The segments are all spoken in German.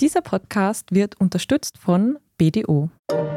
Dieser Podcast wird unterstützt von BDO.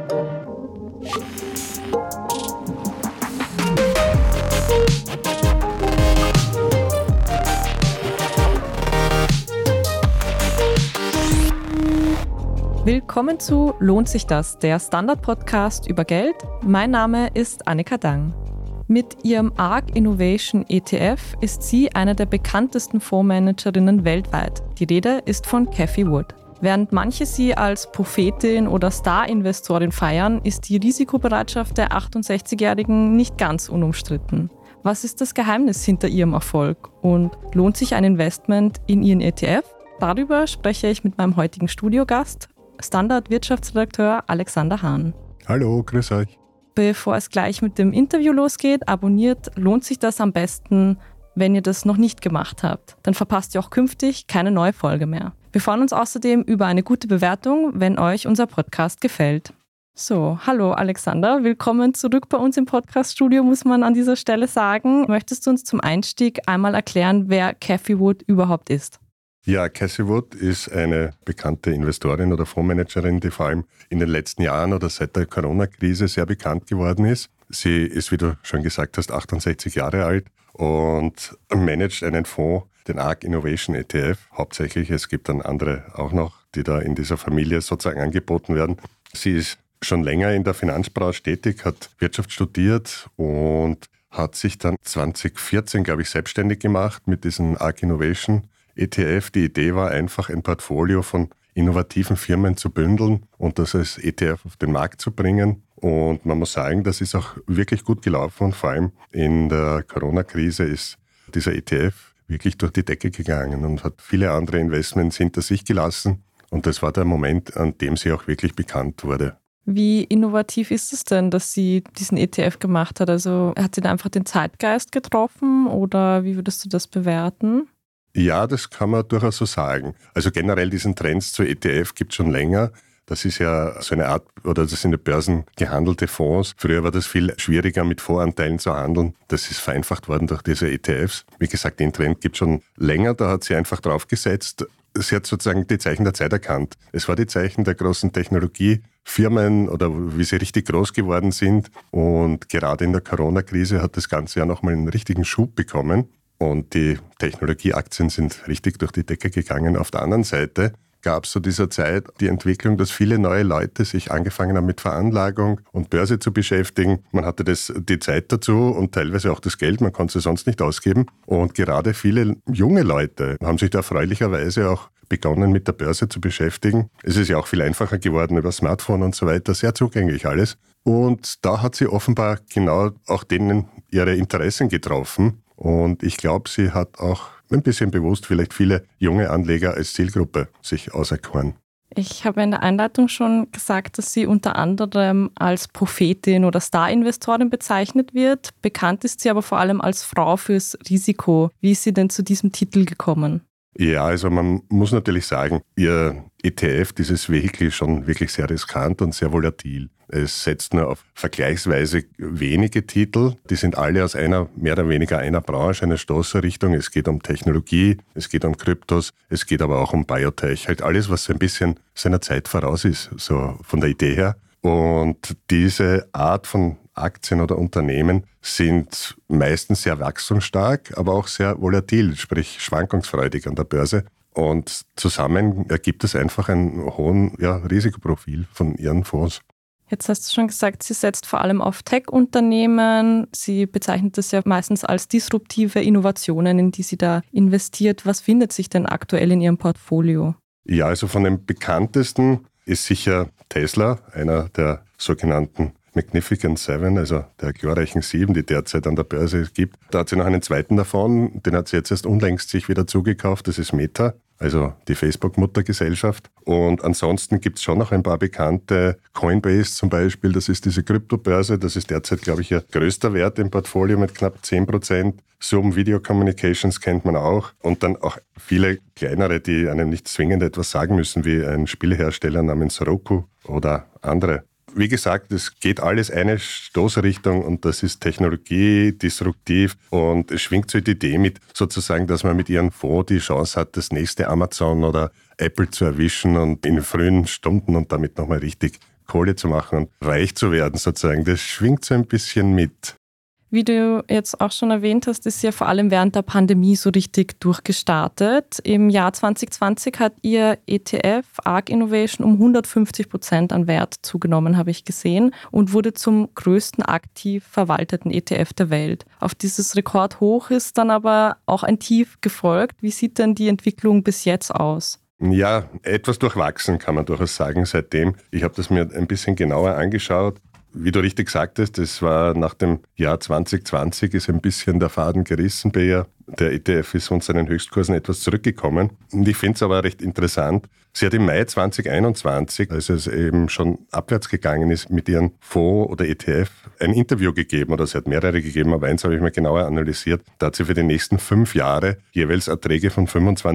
Willkommen zu Lohnt sich das, der Standard-Podcast über Geld. Mein Name ist Annika Dang. Mit ihrem ARK Innovation ETF ist sie eine der bekanntesten Fondsmanagerinnen weltweit. Die Rede ist von Cathie Wood. Während manche sie als Prophetin oder Star-Investorin feiern, ist die Risikobereitschaft der 68-Jährigen nicht ganz unumstritten. Was ist das Geheimnis hinter ihrem Erfolg? Und lohnt sich ein Investment in ihren ETF? Darüber spreche ich mit meinem heutigen Studiogast, Standard-Wirtschaftsredakteur Alexander Hahn. Hallo, grüß euch. Bevor es gleich mit dem Interview losgeht, abonniert lohnt sich das am besten, wenn ihr das noch nicht gemacht habt. Dann verpasst ihr auch künftig keine neue Folge mehr. Wir freuen uns außerdem über eine gute Bewertung, wenn euch unser Podcast gefällt. So, hallo Alexander, willkommen zurück bei uns im Podcast-Studio, muss man an dieser Stelle sagen. Möchtest du uns zum Einstieg einmal erklären, wer Cathie Wood überhaupt ist? Ja, Cathie Wood ist eine bekannte Investorin oder Fondsmanagerin, die vor allem in den letzten Jahren oder seit der Corona-Krise sehr bekannt geworden ist. Sie ist, wie du schon gesagt hast, 68 Jahre alt und managt einen Fonds, den ARK Innovation ETF, hauptsächlich. Es gibt dann andere auch noch, die da in dieser Familie sozusagen angeboten werden. Sie ist schon länger in der Finanzbranche tätig, hat Wirtschaft studiert und hat sich dann 2014, glaube ich, selbstständig gemacht mit diesem ARK Innovation ETF. Die Idee war einfach, ein Portfolio von innovativen Firmen zu bündeln und das als ETF auf den Markt zu bringen. Und man muss sagen, das ist auch wirklich gut gelaufen und vor allem in der Corona-Krise ist dieser ETF wirklich durch die Decke gegangen und hat viele andere Investments hinter sich gelassen. Und das war der Moment, an dem sie auch wirklich bekannt wurde. Wie innovativ ist es denn, dass sie diesen ETF gemacht hat? Also hat sie da einfach den Zeitgeist getroffen oder wie würdest du das bewerten? Ja, das kann man durchaus so sagen. Also generell diesen Trends zu ETF gibt es schon länger. Das ist ja so eine Art, oder das sind ja Börsen gehandelte Fonds. Früher war das viel schwieriger, mit Voranteilen zu handeln. Das ist vereinfacht worden durch diese ETFs. Wie gesagt, den Trend gibt es schon länger. Da hat sie einfach draufgesetzt. Sie hat sozusagen die Zeichen der Zeit erkannt. Es war die Zeichen der großen Technologiefirmen oder wie sie richtig groß geworden sind. Und gerade in der Corona-Krise hat das Ganze ja nochmal einen richtigen Schub bekommen. Und die Technologieaktien sind richtig durch die Decke gegangen. Auf der anderen Seite gab es zu dieser Zeit die Entwicklung, dass viele neue Leute sich angefangen haben mit Veranlagung und Börse zu beschäftigen. Man hatte die Zeit dazu und teilweise auch das Geld, man konnte es sonst nicht ausgeben. Und gerade viele junge Leute haben sich da erfreulicherweise auch begonnen mit der Börse zu beschäftigen. Es ist ja auch viel einfacher geworden über Smartphone und so weiter, sehr zugänglich alles. Und da hat sie offenbar genau auch denen ihre Interessen getroffen. Und ich glaube, sie hat auch ein bisschen bewusst vielleicht viele junge Anleger als Zielgruppe sich auserkoren. Ich habe in der Einleitung schon gesagt, dass sie unter anderem als Prophetin oder Star-Investorin bezeichnet wird. Bekannt ist sie aber vor allem als Frau fürs Risiko. Wie ist sie denn zu diesem Titel gekommen? Ja, also man muss natürlich sagen, ihr ETF, dieses Vehikel, ist schon wirklich sehr riskant und sehr volatil. Es setzt nur auf vergleichsweise wenige Titel. Die sind alle aus mehr oder weniger einer Branche, einer Stoßrichtung. Es geht um Technologie, es geht um Kryptos, es geht aber auch um Biotech. Halt alles, was so ein bisschen seiner Zeit voraus ist, so von der Idee her. Und diese Art von Aktien oder Unternehmen sind meistens sehr wachstumsstark, aber auch sehr volatil, sprich schwankungsfreudig an der Börse. Und zusammen ergibt es einfach ein hohen Risikoprofil von ihren Fonds. Jetzt hast du schon gesagt, sie setzt vor allem auf Tech-Unternehmen. Sie bezeichnet das ja meistens als disruptive Innovationen, in die sie da investiert. Was findet sich denn aktuell in ihrem Portfolio? Ja, also von den bekanntesten ist sicher Tesla, einer der sogenannten Magnificent Seven, also der glorreichen Sieben, die derzeit an der Börse gibt. Da hat sie noch einen zweiten davon, den hat sie jetzt erst unlängst sich wieder zugekauft, das ist Meta, also die Facebook-Muttergesellschaft. Und ansonsten gibt es schon noch ein paar bekannte, Coinbase zum Beispiel, das ist diese Kryptobörse, das ist derzeit, glaube ich, ihr größter Wert im Portfolio mit knapp 10%. Zoom Video Communications kennt man auch. Und dann auch viele kleinere, die einem nicht zwingend etwas sagen müssen, wie ein Spielehersteller namens Roku oder andere. Wie gesagt, es geht alles eine Stoßrichtung und das ist Technologie, disruptiv und es schwingt so die Idee mit, sozusagen, dass man mit ihrem Fonds die Chance hat, das nächste Amazon oder Apple zu erwischen und in frühen Stunden und damit nochmal richtig Kohle zu machen und reich zu werden sozusagen. Das schwingt so ein bisschen mit. Wie du jetzt auch schon erwähnt hast, ist ja vor allem während der Pandemie so richtig durchgestartet. Im Jahr 2020 hat ihr ETF ARK Innovation um 150% an Wert zugenommen, habe ich gesehen, und wurde zum größten aktiv verwalteten ETF der Welt. Auf dieses Rekordhoch ist dann aber auch ein Tief gefolgt. Wie sieht denn die Entwicklung bis jetzt aus? Ja, etwas durchwachsen kann man durchaus sagen seitdem. Ich habe das mir ein bisschen genauer angeschaut. Wie du richtig sagtest, das war nach dem Jahr 2020 ist ein bisschen der Faden gerissen bei ihr. Der ETF ist von seinen Höchstkursen etwas zurückgekommen. Und ich finde es aber recht interessant. Sie hat im Mai 2021, als es eben schon abwärts gegangen ist, mit ihrem Fonds oder ETF ein Interview gegeben, oder sie hat mehrere gegeben, aber eins habe ich mir genauer analysiert. Da hat sie für die nächsten 5 Jahre jeweils Erträge von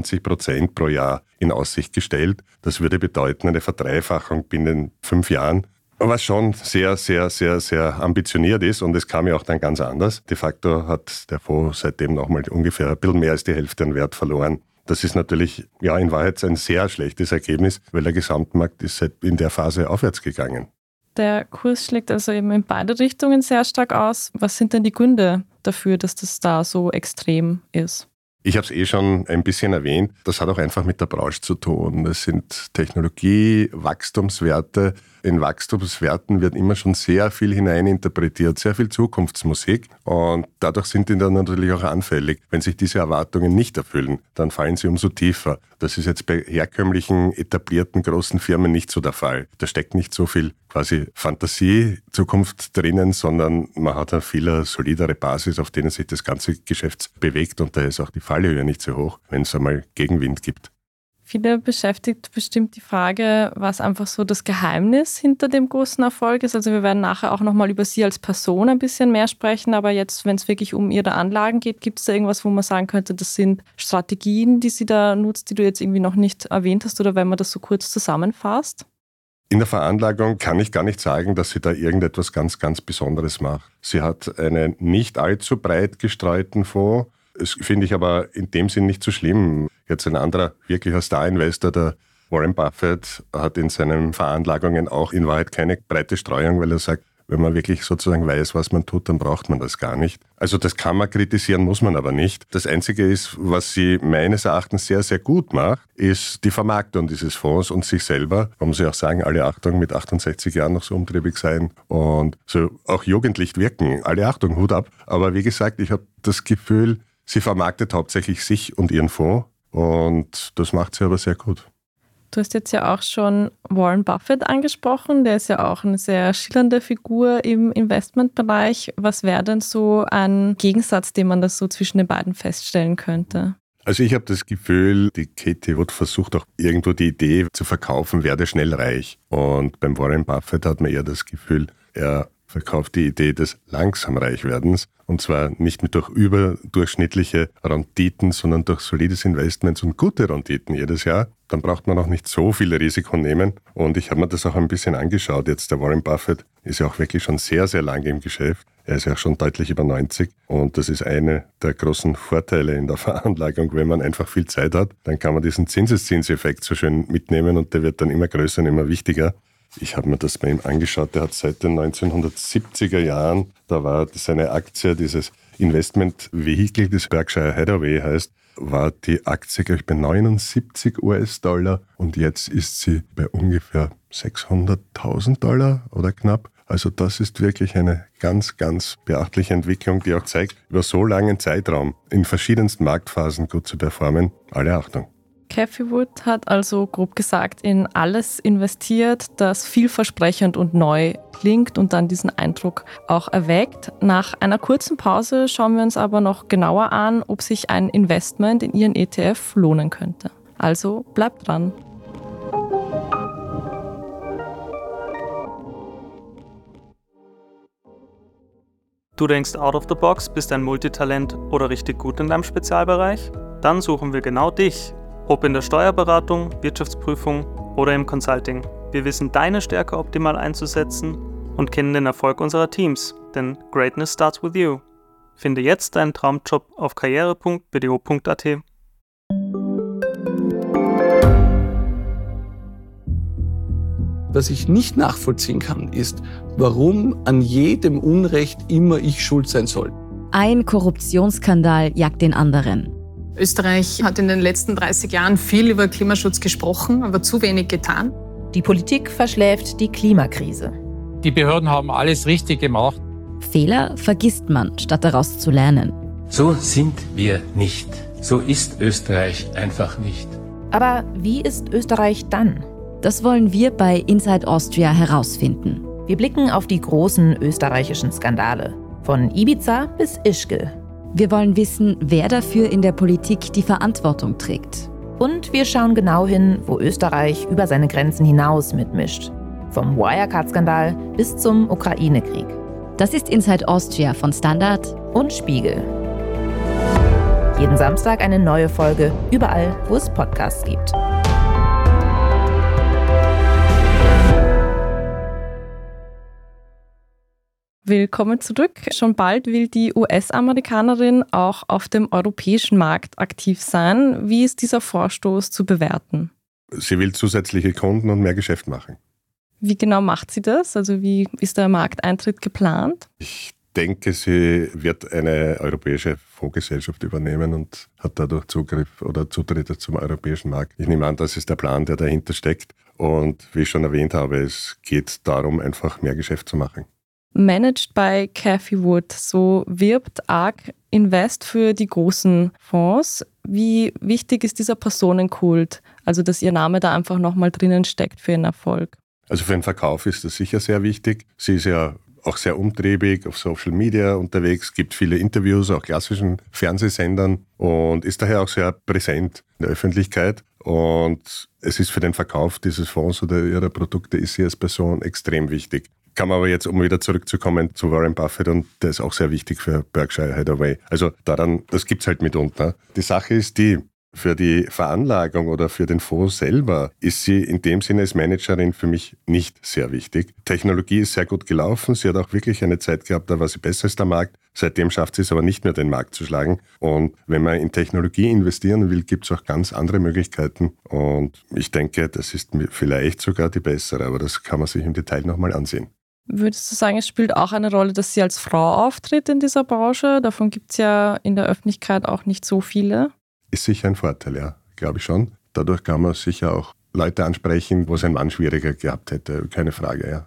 25% pro Jahr in Aussicht gestellt. Das würde bedeuten eine Verdreifachung binnen 5 Jahren. Was schon sehr, sehr, sehr, sehr ambitioniert ist und es kam ja auch dann ganz anders. De facto hat der Fonds seitdem nochmal ungefähr ein bisschen mehr als die Hälfte an Wert verloren. Das ist natürlich ja in Wahrheit ein sehr schlechtes Ergebnis, weil der Gesamtmarkt ist in der Phase aufwärts gegangen. Der Kurs schlägt also eben in beide Richtungen sehr stark aus. Was sind denn die Gründe dafür, dass das da so extrem ist? Ich habe es schon ein bisschen erwähnt. Das hat auch einfach mit der Branche zu tun. Es sind Technologie, Wachstumswerte. In Wachstumswerten wird immer schon sehr viel hineininterpretiert, sehr viel Zukunftsmusik. Und dadurch sind die dann natürlich auch anfällig. Wenn sich diese Erwartungen nicht erfüllen, dann fallen sie umso tiefer. Das ist jetzt bei herkömmlichen, etablierten, großen Firmen nicht so der Fall. Da steckt nicht so viel quasi Fantasie-Zukunft drinnen, sondern man hat eine viel solidere Basis, auf denen sich das ganze Geschäft bewegt. Und da ist auch die Fallhöhe nicht so hoch, wenn es einmal Gegenwind gibt. Viele beschäftigt bestimmt die Frage, was einfach so das Geheimnis hinter dem großen Erfolg ist. Also wir werden nachher auch nochmal über Sie als Person ein bisschen mehr sprechen, aber jetzt, wenn es wirklich um Ihre Anlagen geht, gibt es da irgendwas, wo man sagen könnte, das sind Strategien, die sie da nutzt, die du jetzt irgendwie noch nicht erwähnt hast, oder wenn man das so kurz zusammenfasst? In der Veranlagung kann ich gar nicht sagen, dass sie da irgendetwas ganz, ganz Besonderes macht. Sie hat einen nicht allzu breit gestreuten Fonds. Das finde ich aber in dem Sinn nicht so schlimm. Jetzt ein anderer wirklicher Star-Investor, der Warren Buffett, hat in seinen Veranlagungen auch in Wahrheit keine breite Streuung, weil er sagt, wenn man wirklich sozusagen weiß, was man tut, dann braucht man das gar nicht. Also das kann man kritisieren, muss man aber nicht. Das Einzige ist, was sie meines Erachtens sehr, sehr gut macht, ist die Vermarktung dieses Fonds und sich selber. Man muss ja auch sagen, alle Achtung, mit 68 Jahren noch so umtriebig sein und so auch jugendlich wirken. Alle Achtung, Hut ab. Aber wie gesagt, ich habe das Gefühl, sie vermarktet hauptsächlich sich und ihren Fonds und das macht sie aber sehr gut. Du hast jetzt ja auch schon Warren Buffett angesprochen, der ist ja auch eine sehr schillernde Figur im Investmentbereich. Was wäre denn so ein Gegensatz, den man das so zwischen den beiden feststellen könnte? Also ich habe das Gefühl, die Katie Wood versucht auch irgendwo die Idee zu verkaufen, werde schnell reich. Und beim Warren Buffett hat man eher das Gefühl, er verkauft die Idee des langsam Reichwerdens. Und zwar nicht mit durch überdurchschnittliche Renditen, sondern durch solides Investments und gute Renditen jedes Jahr. Dann braucht man auch nicht so viel Risiko nehmen. Und ich habe mir das auch ein bisschen angeschaut. Jetzt der Warren Buffett ist ja auch wirklich schon sehr, sehr lange im Geschäft. Er ist ja auch schon deutlich über 90. Und das ist eine der großen Vorteile in der Veranlagung. Wenn man einfach viel Zeit hat, dann kann man diesen Zinseszinseffekt so schön mitnehmen und der wird dann immer größer und immer wichtiger. Ich habe mir das bei ihm angeschaut, der hat seit den 1970er Jahren, da war seine Aktie, dieses Investment-Vehikel, das Berkshire Hathaway heißt, war die Aktie, glaube ich, bei 79 US-Dollar und jetzt ist sie bei ungefähr 600.000 Dollar oder knapp. Also das ist wirklich eine ganz, ganz beachtliche Entwicklung, die auch zeigt, über so langen Zeitraum in verschiedensten Marktphasen gut zu performen. Alle Achtung. Cathie Wood hat also grob gesagt in alles investiert, das vielversprechend und neu klingt und dann diesen Eindruck auch erweckt. Nach einer kurzen Pause schauen wir uns aber noch genauer an, ob sich ein Investment in ihren ETF lohnen könnte. Also bleibt dran. Du denkst out of the box, bist ein Multitalent oder richtig gut in deinem Spezialbereich? Dann suchen wir genau dich. Ob in der Steuerberatung, Wirtschaftsprüfung oder im Consulting. Wir wissen deine Stärke optimal einzusetzen und kennen den Erfolg unserer Teams, denn Greatness starts with you. Finde jetzt deinen Traumjob auf karriere.bdo.at. Was ich nicht nachvollziehen kann, ist, warum an jedem Unrecht immer ich schuld sein soll. Ein Korruptionsskandal jagt den anderen. Österreich hat in den letzten 30 Jahren viel über Klimaschutz gesprochen, aber zu wenig getan. Die Politik verschläft die Klimakrise. Die Behörden haben alles richtig gemacht. Fehler vergisst man, statt daraus zu lernen. So sind wir nicht. So ist Österreich einfach nicht. Aber wie ist Österreich dann? Das wollen wir bei Inside Austria herausfinden. Wir blicken auf die großen österreichischen Skandale. Von Ibiza bis Ischgl. Wir wollen wissen, wer dafür in der Politik die Verantwortung trägt. Und wir schauen genau hin, wo Österreich über seine Grenzen hinaus mitmischt. Vom Wirecard-Skandal bis zum Ukraine-Krieg. Das ist Inside Austria von Standard und Spiegel. Jeden Samstag eine neue Folge, überall, wo es Podcasts gibt. Willkommen zurück. Schon bald will die US-Amerikanerin auch auf dem europäischen Markt aktiv sein. Wie ist dieser Vorstoß zu bewerten? Sie will zusätzliche Kunden und mehr Geschäft machen. Wie genau macht sie das? Also wie ist der Markteintritt geplant? Ich denke, sie wird eine europäische Fondsgesellschaft übernehmen und hat dadurch Zugriff oder Zutritt zum europäischen Markt. Ich nehme an, das ist der Plan, der dahinter steckt. Und wie ich schon erwähnt habe, es geht darum, einfach mehr Geschäft zu machen. Managed by Cathie Wood, so wirbt ARK Invest für die großen Fonds. Wie wichtig ist dieser Personenkult? Also dass ihr Name da einfach nochmal drinnen steckt für ihren Erfolg? Also für den Verkauf ist das sicher sehr wichtig. Sie ist ja auch sehr umtriebig auf Social Media unterwegs, gibt viele Interviews, auch klassischen Fernsehsendern und ist daher auch sehr präsent in der Öffentlichkeit. Und es ist für den Verkauf dieses Fonds oder ihrer Produkte ist sie als Person extrem wichtig. Kann man aber jetzt, um wieder zurückzukommen zu Warren Buffett, und der ist auch sehr wichtig für Berkshire Hathaway. Also daran, das gibt's halt mitunter. Die Sache ist die, für die Veranlagung oder für den Fonds selber ist sie in dem Sinne als Managerin für mich nicht sehr wichtig. Technologie ist sehr gut gelaufen. Sie hat auch wirklich eine Zeit gehabt, da war sie besser als der Markt. Seitdem schafft sie es aber nicht mehr, den Markt zu schlagen. Und wenn man in Technologie investieren will, gibt es auch ganz andere Möglichkeiten. Und ich denke, das ist vielleicht sogar die bessere, aber das kann man sich im Detail nochmal ansehen. Würdest du sagen, es spielt auch eine Rolle, dass sie als Frau auftritt in dieser Branche? Davon gibt es ja in der Öffentlichkeit auch nicht so viele. Ist sicher ein Vorteil, ja, glaube ich schon. Dadurch kann man sicher auch Leute ansprechen, wo es ein Mann schwieriger gehabt hätte, keine Frage, ja.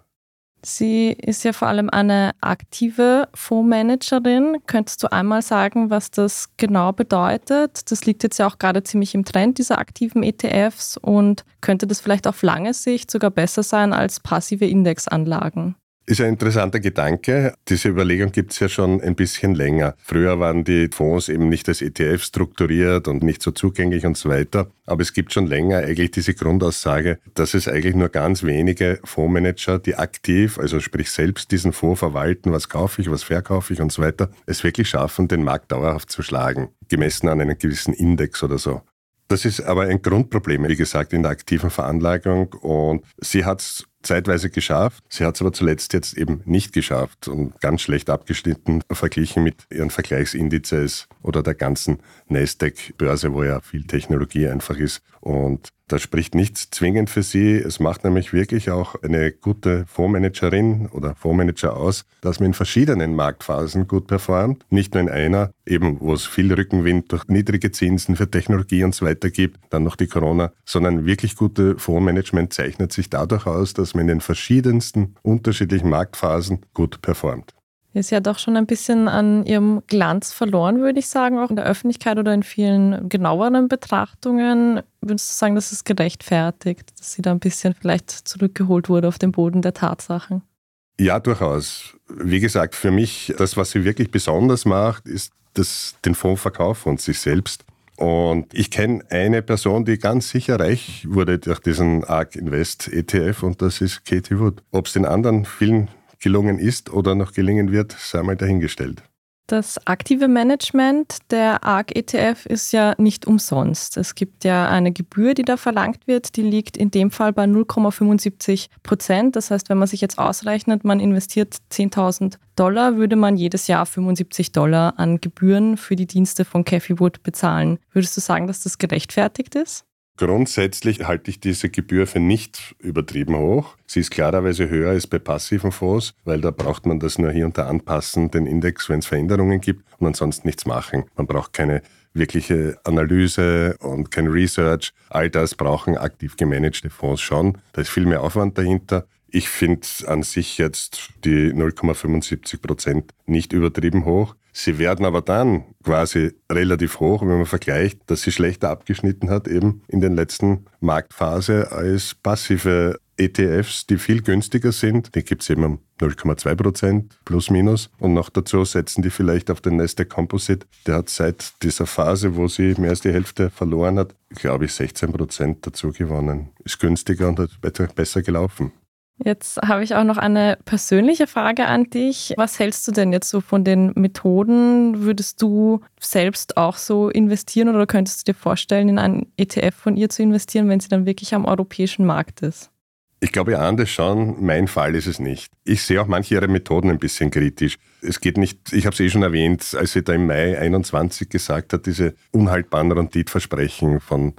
Sie ist ja vor allem eine aktive Fondsmanagerin. Könntest du einmal sagen, was das genau bedeutet? Das liegt jetzt ja auch gerade ziemlich im Trend, diese aktiven ETFs. Und könnte das vielleicht auf lange Sicht sogar besser sein als passive Indexanlagen? Ist ein interessanter Gedanke. Diese Überlegung gibt es ja schon ein bisschen länger. Früher waren die Fonds eben nicht als ETF strukturiert und nicht so zugänglich und so weiter. Aber es gibt schon länger eigentlich diese Grundaussage, dass es eigentlich nur ganz wenige Fondsmanager, die aktiv, also sprich selbst diesen Fonds verwalten, was kaufe ich, was verkaufe ich und so weiter, es wirklich schaffen, den Markt dauerhaft zu schlagen, gemessen an einem gewissen Index oder so. Das ist aber ein Grundproblem, wie gesagt, in der aktiven Veranlagung, und sie hat es zeitweise geschafft. Sie hat es aber zuletzt jetzt eben nicht geschafft und ganz schlecht abgeschnitten, verglichen mit ihren Vergleichsindizes oder der ganzen Nasdaq-Börse, wo ja viel Technologie einfach ist. Und da spricht nichts zwingend für sie. Es macht nämlich wirklich auch eine gute Fondsmanagerin oder Fondsmanager aus, dass man in verschiedenen Marktphasen gut performt. Nicht nur in einer, eben wo es viel Rückenwind durch niedrige Zinsen für Technologie und so weiter gibt, dann noch die Corona, sondern wirklich gute Fondsmanagement zeichnet sich dadurch aus, dass man in den verschiedensten unterschiedlichen Marktphasen gut performt. Sie hat auch schon ein bisschen an ihrem Glanz verloren, würde ich sagen, auch in der Öffentlichkeit oder in vielen genaueren Betrachtungen. Würdest du sagen, dass es gerechtfertigt, dass sie da ein bisschen vielleicht zurückgeholt wurde auf den Boden der Tatsachen? Ja, durchaus. Wie gesagt, für mich, das, was sie wirklich besonders macht, ist den Fondsverkauf von sich selbst. Und ich kenne eine Person, die ganz sicher reich wurde durch diesen ARK Invest ETF, und das ist Cathie Wood. Ob es den anderen vielen gelungen ist oder noch gelingen wird, sei mal dahingestellt. Das aktive Management der ARK-ETF ist ja nicht umsonst. Es gibt ja eine Gebühr, die da verlangt wird, die liegt in dem Fall bei 0,75%. Das heißt, wenn man sich jetzt ausrechnet, man investiert $10.000, würde man jedes Jahr $75 an Gebühren für die Dienste von Cathie Wood bezahlen. Würdest du sagen, dass das gerechtfertigt ist? Grundsätzlich halte ich diese Gebühr für nicht übertrieben hoch. Sie ist klarerweise höher als bei passiven Fonds, weil da braucht man das nur hier und da anpassen, den Index, wenn es Veränderungen gibt und ansonsten nichts machen. Man braucht keine wirkliche Analyse und kein Research. All das brauchen aktiv gemanagte Fonds schon. Da ist viel mehr Aufwand dahinter. Ich finde an sich jetzt die 0,75% nicht übertrieben hoch. Sie werden aber dann quasi relativ hoch, wenn man vergleicht, dass sie schlechter abgeschnitten hat eben in den letzten Marktphase als passive ETFs, die viel günstiger sind. Die gibt es eben um 0,2% plus minus. Und noch dazu setzen die vielleicht auf den Nasdaq Composite. Der hat seit dieser Phase, wo sie mehr als die Hälfte verloren hat, glaube ich 16% dazu gewonnen. Ist günstiger und hat besser gelaufen. Jetzt habe ich auch noch eine persönliche Frage an dich. Was hältst du denn jetzt so von den Methoden? Würdest du selbst auch so investieren oder könntest du dir vorstellen, in einen ETF von ihr zu investieren, wenn sie dann wirklich am europäischen Markt ist? Ich glaube, ihr ahnt es schon, mein Fall ist es nicht. Ich sehe auch manche ihrer Methoden ein bisschen kritisch. Es geht nicht, ich habe es schon erwähnt, als sie da im Mai 21 gesagt hat, diese unhaltbaren Renditversprechen von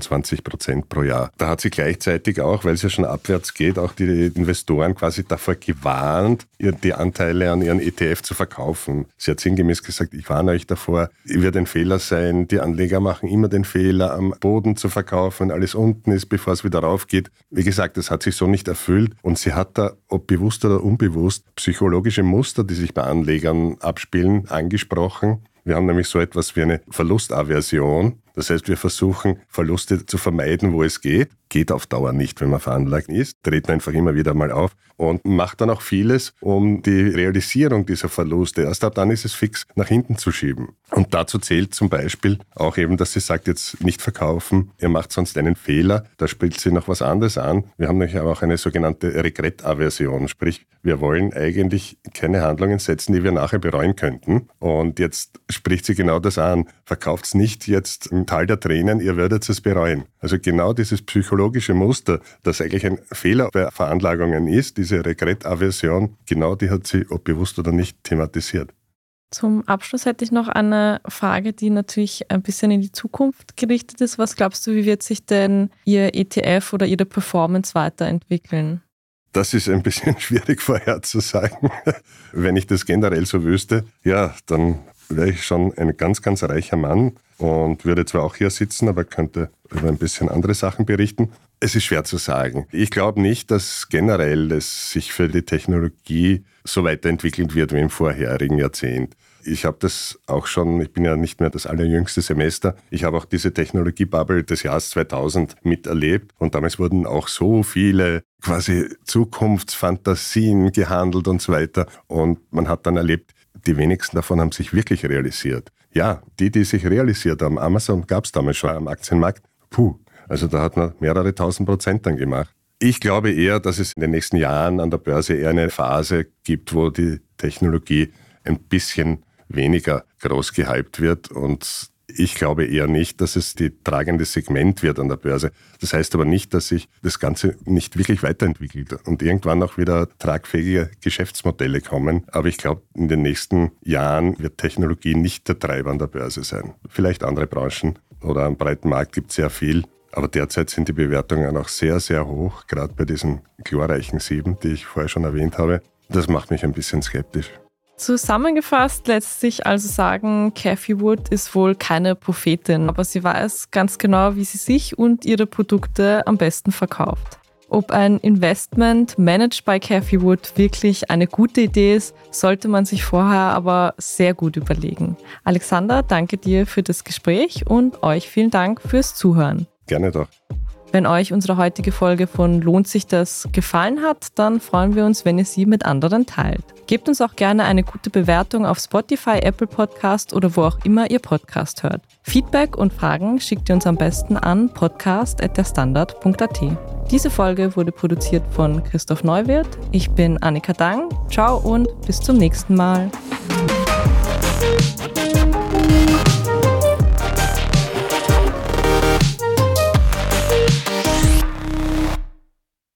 25% pro Jahr. Da hat sie gleichzeitig auch, weil es ja schon abwärts geht, auch die Investoren quasi davor gewarnt, die Anteile an ihren ETF zu verkaufen. Sie hat sinngemäß gesagt, ich warne euch davor, wird ein Fehler sein, die Anleger machen immer den Fehler, am Boden zu verkaufen, wenn alles unten ist, bevor es wieder raufgeht. Wie gesagt, das hat sich so nicht erfüllt und sie hat da, ob bewusst oder unbewusst, psychologische Muster, die sich bei Anlegern abspielen, angesprochen. Wir haben nämlich so etwas wie eine Verlustaversion. Das heißt, wir versuchen, Verluste zu vermeiden, wo es geht. Geht auf Dauer nicht, wenn man veranlagt ist. Treten einfach immer wieder mal auf und macht dann auch vieles, um die Realisierung dieser Verluste, erst ab dann ist es fix, nach hinten zu schieben. Und dazu zählt zum Beispiel auch eben, dass sie sagt, jetzt nicht verkaufen, ihr macht sonst einen Fehler. Da spielt sie noch was anderes an. Wir haben nämlich auch eine sogenannte Regrettaversion, sprich, wir wollen eigentlich keine Handlungen setzen, die wir nachher bereuen könnten. Und jetzt spricht sie genau das an. Verkauft's nicht jetzt im Tal der Tränen, ihr werdet es bereuen. Also genau dieses psychologische Muster, das eigentlich ein Fehler bei Veranlagungen ist, diese Regrettaversion, genau die hat sie, ob bewusst oder nicht, thematisiert. Zum Abschluss hätte ich noch eine Frage, die natürlich ein bisschen in die Zukunft gerichtet ist. Was glaubst du, wie wird sich denn Ihr ETF oder Ihre Performance weiterentwickeln? Das ist ein bisschen schwierig vorherzusagen. Wenn ich das generell so wüsste, ja, dann wäre ich schon ein ganz, ganz reicher Mann und würde zwar auch hier sitzen, aber könnte über ein bisschen andere Sachen berichten. Es ist schwer zu sagen. Ich glaube nicht, dass generell es sich für die Technologie so weiterentwickelt wird wie im vorherigen Jahrzehnt. Ich habe das auch schon, ich bin ja nicht mehr das allerjüngste Semester, ich habe auch diese Technologie-Bubble des Jahres 2000 miterlebt und damals wurden auch so viele quasi Zukunftsfantasien gehandelt und so weiter und man hat dann erlebt, die wenigsten davon haben sich wirklich realisiert. Ja, die sich realisiert haben, Amazon gab es damals schon am Aktienmarkt, also da hat man mehrere 1000% dann gemacht. Ich glaube eher, dass es in den nächsten Jahren an der Börse eher eine Phase gibt, wo die Technologie ein bisschen weniger groß gehypt wird und ich glaube eher nicht, dass es die tragende Segment wird an der Börse. Das heißt aber nicht, dass sich das Ganze nicht wirklich weiterentwickelt und irgendwann auch wieder tragfähige Geschäftsmodelle kommen. Aber ich glaube, in den nächsten Jahren wird Technologie nicht der Treiber an der Börse sein. Vielleicht andere Branchen oder am breiten Markt gibt es sehr viel. Aber derzeit sind die Bewertungen auch sehr, sehr hoch, gerade bei diesen glorreichen 7, die ich vorher schon erwähnt habe. Das macht mich ein bisschen skeptisch. Zusammengefasst lässt sich also sagen, Cathie Wood ist wohl keine Prophetin, aber sie weiß ganz genau, wie sie sich und ihre Produkte am besten verkauft. Ob ein Investment managed by Cathie Wood wirklich eine gute Idee ist, sollte man sich vorher aber sehr gut überlegen. Alexander, danke dir für das Gespräch und euch vielen Dank fürs Zuhören. Gerne doch. Wenn euch unsere heutige Folge von Lohnt sich das gefallen hat, dann freuen wir uns, wenn ihr sie mit anderen teilt. Gebt uns auch gerne eine gute Bewertung auf Spotify, Apple Podcast oder wo auch immer ihr Podcast hört. Feedback und Fragen schickt ihr uns am besten an podcast@derstandard.at. Diese Folge wurde produziert von Christoph Neuwirth. Ich bin Annika Dang. Ciao und bis zum nächsten Mal.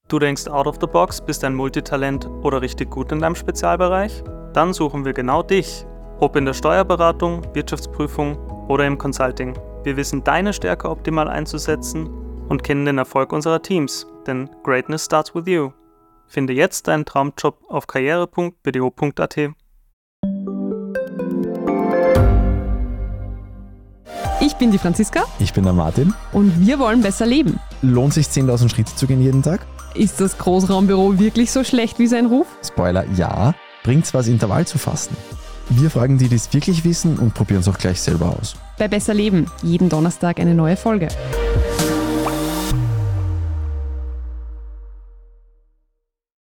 Du denkst out of the box, bist ein Multitalent oder richtig gut in deinem Spezialbereich? Dann suchen wir genau dich. Ob in der Steuerberatung, Wirtschaftsprüfung oder im Consulting. Wir wissen deine Stärke optimal einzusetzen und kennen den Erfolg unserer Teams, denn Greatness starts with you. Finde jetzt deinen Traumjob auf karriere.bdo.at. Ich bin die Franziska. Ich bin der Martin. Und wir wollen besser leben. Lohnt sich 10.000 Schritte zu gehen jeden Tag? Ist das Großraumbüro wirklich so schlecht wie sein Ruf? Spoiler, ja. Bringt's was, Intervall zu fassen? Wir fragen die es wirklich wissen und probieren es auch gleich selber aus. Bei Besser Leben, jeden Donnerstag eine neue Folge.